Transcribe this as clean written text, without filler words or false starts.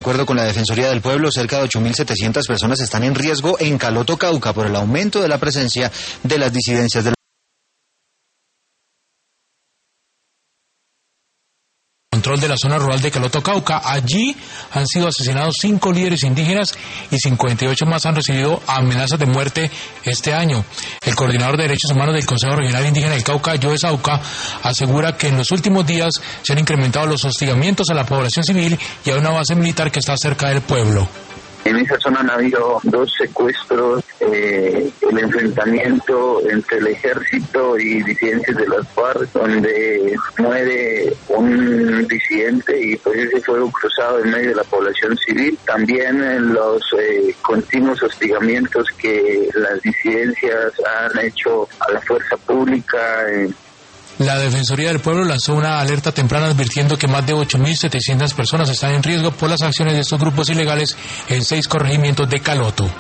De acuerdo con la Defensoría del Pueblo, cerca de 8.700 personas están en riesgo en Caloto, Cauca, por el aumento de la presencia de las disidencias del control de la zona rural de Caloto, Cauca. Allí han sido asesinados 5 líderes indígenas y 58 más han recibido amenazas de muerte este año. El coordinador de Derechos Humanos del Consejo Regional Indígena del Cauca, Joe Sauca, asegura que en los últimos días se han incrementado los hostigamientos a la población civil y a una base militar que está cerca del pueblo. En esa zona han habido 2 secuestros, el enfrentamiento entre el ejército y disidencias de las FARC, donde muere un disidente y pues ese fuego cruzado en medio de la población civil. También los continuos hostigamientos que las disidencias han hecho a la fuerza pública. La Defensoría del Pueblo lanzó una alerta temprana advirtiendo que más de 8.700 personas están en riesgo por las acciones de estos grupos ilegales en 6 corregimientos de Caloto.